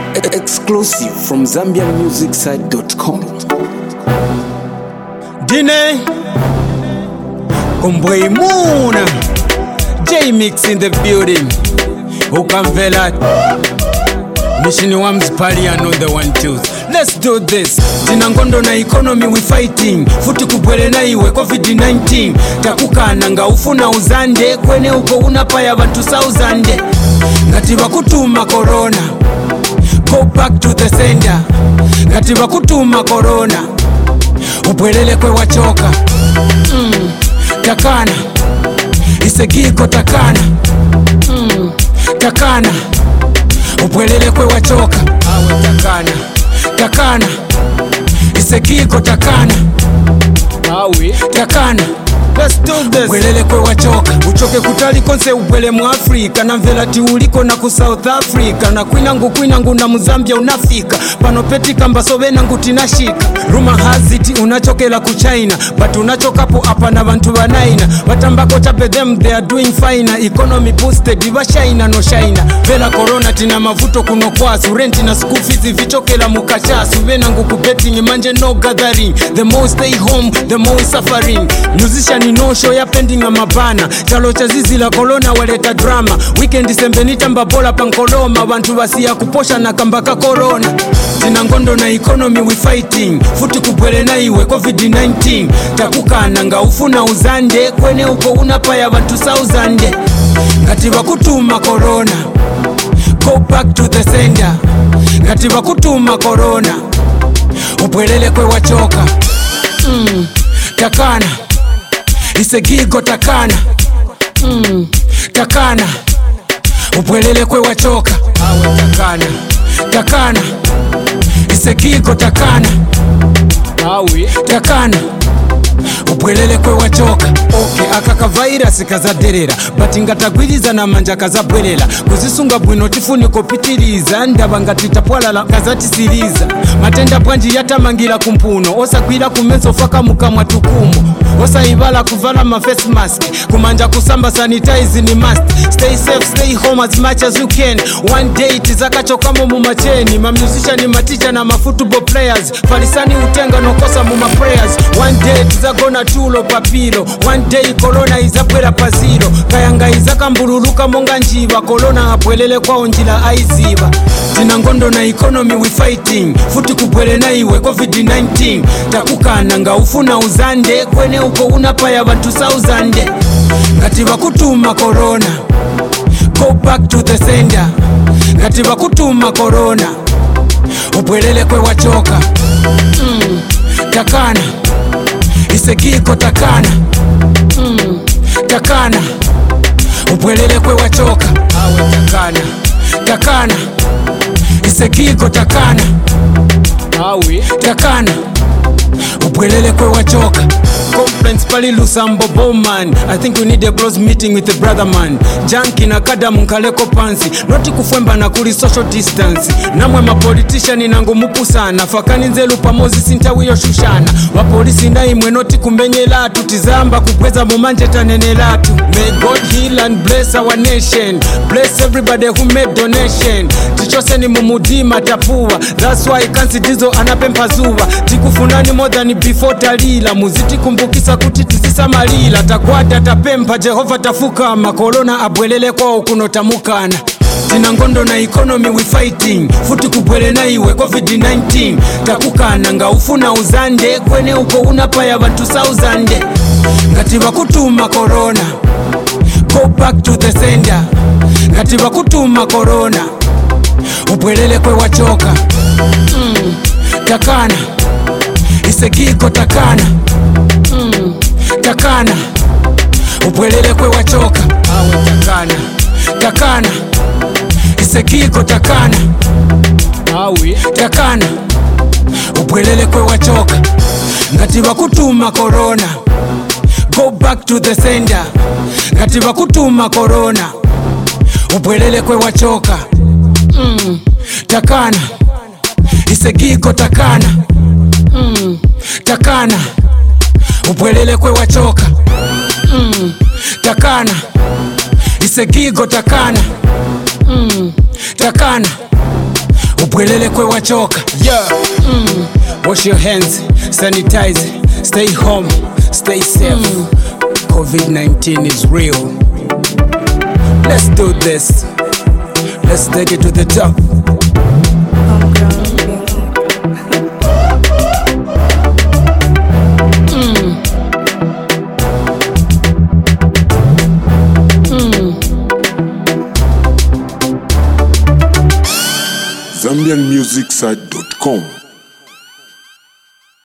Exclusive from ZambianMusicSite.com. Dine Kumbwe Moon J-Mix in the building. Ukamvela Mission Wams Palian on the 1-2. Let's do this. Tinangondo na economy we fighting. Futi kubwele na iwe COVID-19. Takukana nga ufuna uzande. Kwene uko unapaya bantu sauzande. Ngati bakutuma corona, go back to the sender. Ngati bakutuma corona, ubwelele kwe wachoka. Takana isegiko takana. Takana ubwelele kwe wachoka. Awe takana, takana isegiko takana. Awe takana, let's do this. Ubwelele kwe wachoka. Uchoke kutali konse ubwele mu Afrika. Na mvelati uliko na ku South Africa. Na kwinangu na Muzambia unafika. Pano peti kamba sobe nangu tinashika. Ruma haziti unachokela ku China. But unachokapo hapa na bantu banaina. Batambako chape them they are doing fine. Economy boosted diva shaina no shaina. Vela corona tina mavuto kuno kwasu. Renti na school fees vichokela mukachasu. Venangu kubetting manje no gathering. The more stay home the more suffering. Musician no show ya pending a mabana. Chalo cha zizi la corona waleta drama. Weekend sembenita mbabola pankoloma. Bantu basi ya kuposha na kambaka corona. Tinangondo na economy we fighting. Futi kubwele na iwe COVID-19. Takukana nga ufuna uzande. Kwene uko unapaya bantu sauzande. Ngati bakutuma corona, go back to the sender. Ngati bakutuma corona, ubwelele kwe wachoka. Takana isegiko takana. Takana ubwelele kwe wachoka. Awe takana, takana isegiko takana. Awe takana ubwelele kwe wachoka. Okay, akaka virus kazaderera. But ngatagwiriza na manja kazabwelela. Kuzisunga bwino tifuniko pitiliza. Ndaba ngatitapwalala kazatisiriza. Matenda bwanji yatamangira kumpuno. Osa kwira kumeso faka mukamwa tukumu. Osa ibala kuvala ma face mask. Kumanja kusamba sanitize ni must. Stay safe, stay home as much as you can. One day tizakachokamo mumacheni. Ma musician ma teacher na ma football players. Farisani utenga nokosa muma prayers. One day tizagona tulo papilo. One day corona izabwela paziro. Kayanga izakambululuka monga njiva. Corona abwelele kwa onjila aiziva. Tinangondo na economy we fighting. Futi kubwele na iwe COVID-19. Takukana nga ufuna uzande. Kwene uko unapaya bantu sauzande. Ngati bakutuma corona, go back to the sender. Ngati bakutuma corona, ubwelele kwe wachoka. Takana isegiko takana. Takana ubwelele kwe wachoka. Awe takana, takana isegiko takana. Awe takana ubwelele kwe wachoka. Conference pali Lusambo Bowman. I think we need a close meeting with the brother man. Junkie na kada munkaleko pansi. Noti kufwemba na kuli social distance. Namwe mapolitician nango mupu sana. Fakani nzelu pamozi sintawiyo shushana. Wapolisi na imwe noti kumbenye latu. Tizamba kukweza mumanje tanene latu. May God heal and bless our nation. Bless everybody who made donation. Tichose ni mumudima tapua. That's why kansi dizo anapempa zuwa. Tikufunani more than before talila. Muziti kumbukisa kuti tisisa malila. Takwata tapempa Jehova tafuka. Makolona abwelele kwa ukunotamukana. Tinangondo na economy we fighting. Futi kubwele na iwe COVID-19. Takukana nga ufuna uzande. Kwene uko unapaya bantu sauzande. Ngati bakutuma corona, go back to the sender. Ngati bakutuma corona, ubwelele kwe wachoka. Takana isegiko takana. Takana ubwelele kwe wachoka. Awe takana, takana isegiko takana. Awe takana ubwelele kwe wachoka. Ngati bakutuma corona, go back to the sender. Ngati bakutuma corona, ubwelele kwe wachoka. Takana isegiko takana. Takana ubwelele kwe wachoka. Takana isegigo takana. Takana Upwelele kwe wachoka. Yeah. Wash your hands, sanitize, stay home, stay safe. COVID-19 is real. Let's do this. Let's take it to the top. ZambianMusicSite.com